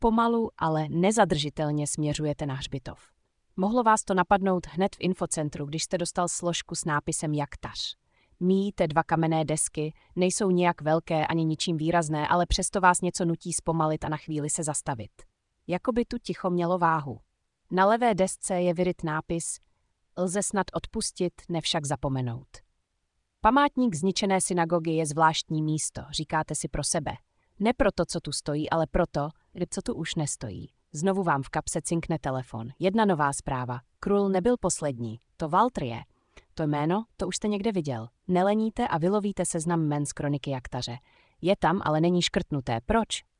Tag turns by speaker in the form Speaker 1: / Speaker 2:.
Speaker 1: Pomalu, ale nezadržitelně směřujete na hřbitov. Mohlo vás to napadnout hned v infocentru, když jste dostal složku s nápisem Jaktař. Míjíte 2 kamenné desky, nejsou nijak velké ani ničím výrazné, ale přesto vás něco nutí zpomalit a na chvíli se zastavit. Jakoby tu ticho mělo váhu. Na levé desce je vyryt nápis Lze snad odpustit, nevšak zapomenout. Památník zničené synagogy je zvláštní místo, říkáte si pro sebe. Ne proto, co tu stojí, ale proto, co tu už nestojí. Znovu vám v kapse cinkne telefon. Jedna nová zpráva. Krul nebyl poslední. To Walter je. To jméno, to už jste někde viděl. Neleníte a vylovíte seznam jmen z kroniky Jaktaře. Je tam, ale není škrtnuté. Proč?